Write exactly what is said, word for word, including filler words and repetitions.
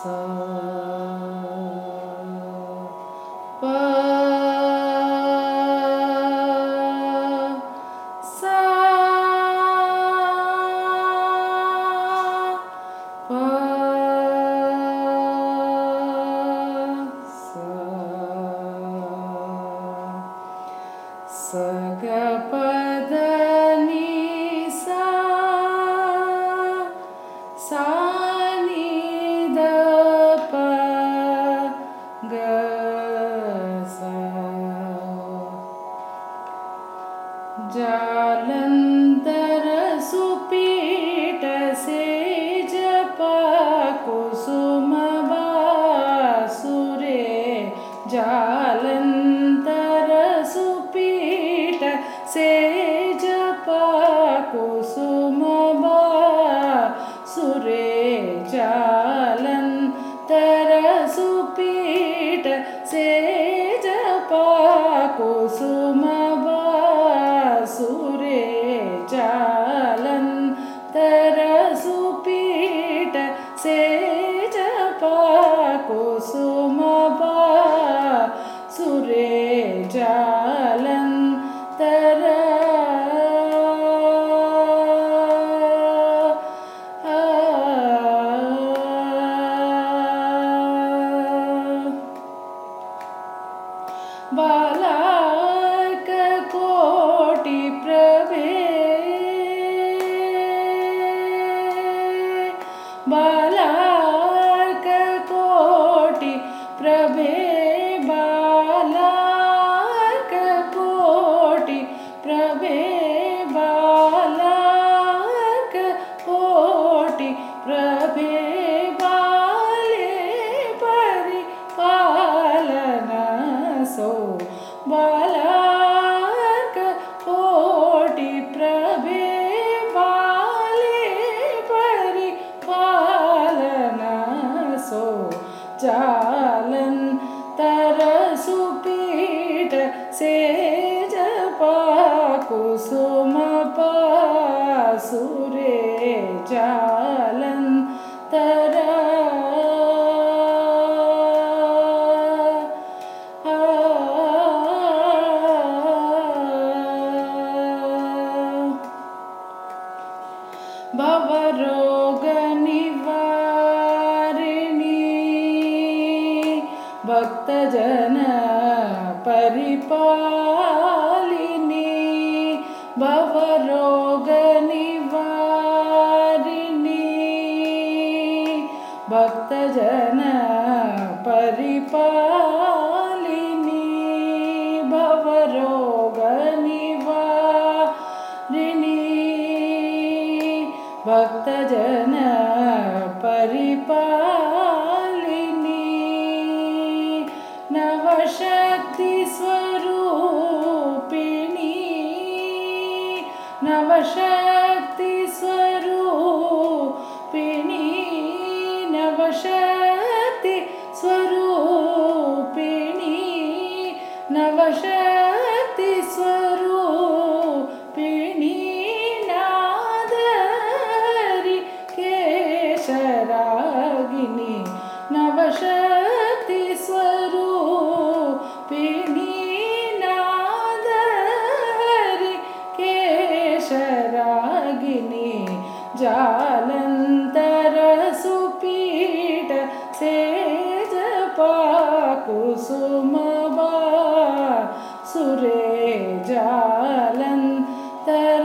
सा पा सा पा सा ग प ध नि सा सा नि ध प ग सा जालंधर सुपीठ सेज प कुसुम बासुरे जालंधर सुपीठ सेज प कुसुम बासुरे जालंधर सुपीठ सेज प कुसुम बासुरे जालंधर सुपीठ सेज प कुसुम बासुरे जालंधर बालार्क कोटि प्रभे बालार्क कोटि प्रभे बालार्क कोटि प्रभे बालार्क कोटि प्रभे बाले परिपालन सो बालार्क कोटि प्रभे बाले परिपालन सो जालंधर सुपीठ सेज प कुसुम बासुरे जालंधर भवरोग निवारिणी भक्तजन परिपालिनी भवरोग निवारिणी भक्तजन परिपालिनी भवरोग निवारिणी भक्तजन परिपालिनी नवशक्ति स्वरूपिणी नवशक्ति स्वरूपिणी नवशक्ति स्वरूपिणी नवशक्ति स्वरूपिणी केशरागिनी नवशक्ति स्वरूपिणी नादरी केशरागिनी जालंधर सुपीठ सेज प कुसुम बासुरे जालंधर